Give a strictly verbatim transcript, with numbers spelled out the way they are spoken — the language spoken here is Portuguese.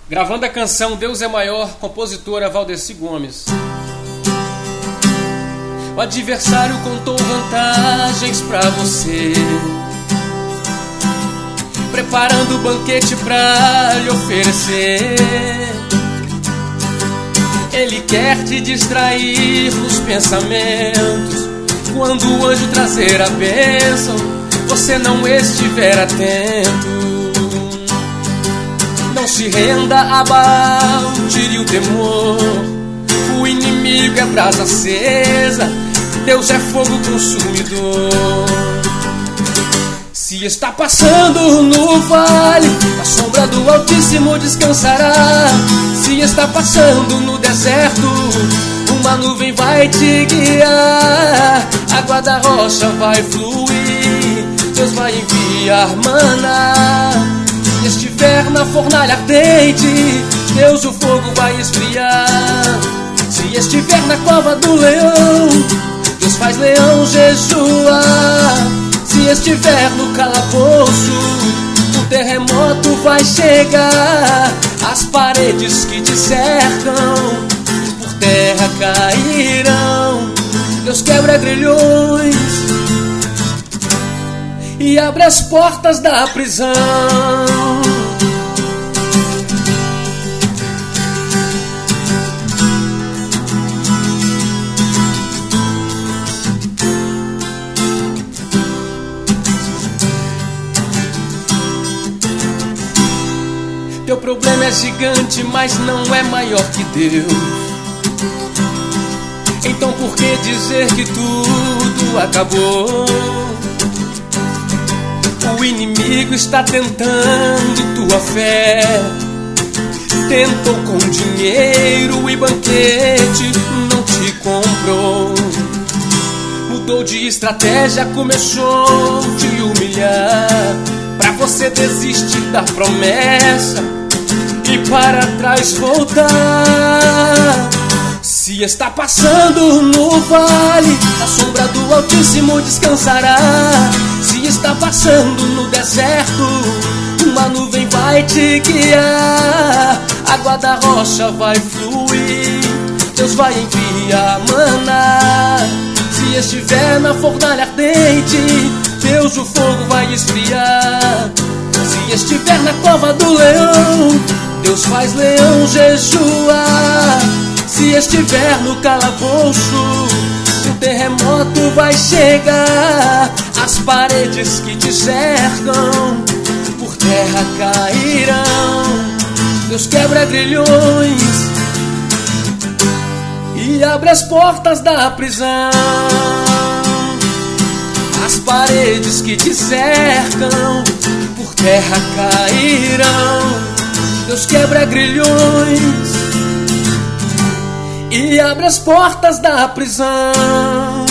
Gravando a canção Deus é Maior, compositora Valdeci Gomes. O adversário contou vantagens pra você, preparando o banquete pra lhe oferecer. Ele quer te distrair nos pensamentos. Quando o anjo trazer a bênção, você não estiver atento. Não se renda a Baal, tire o temor. O inimigo é brasa acesa, Deus é fogo consumidor. Se está passando no vale, a sombra do Altíssimo descansará. Se está passando no deserto, uma nuvem vai te guiar. A água da rocha vai fluir, Deus vai enviar maná. Se estiver na fornalha ardente, Deus o fogo vai esfriar. Se estiver na cova do leão, Deus faz leão jejuar. Se estiver no calabouço, o terremoto vai chegar. As paredes que te cercam por terra cairão. Deus quebra grilhões e abre as portas da prisão. Teu problema é gigante, mas não é maior que Deus. Então por que dizer que tudo acabou? O inimigo está tentando tua fé. Tentou com dinheiro e banquete, não te comprou. Mudou de estratégia, começou a te humilhar, pra você desistir da promessa e para trás voltar. Se está passando no vale, a sombra do Altíssimo descansará. Se está passando no deserto, uma nuvem vai te guiar. A água da rocha vai fluir, Deus vai enviar maná. Se estiver na fornalha ardente, Deus o fogo vai esfriar. Se estiver na cova do leão, Deus faz leão jejuar. Se estiver no calabouço, o terremoto vai chegar. As paredes que te cercam por terra cairão. Deus quebra grilhões e abre as portas da prisão. As paredes que te cercam por terra cairão. Deus quebra grilhões e abre as portas da prisão.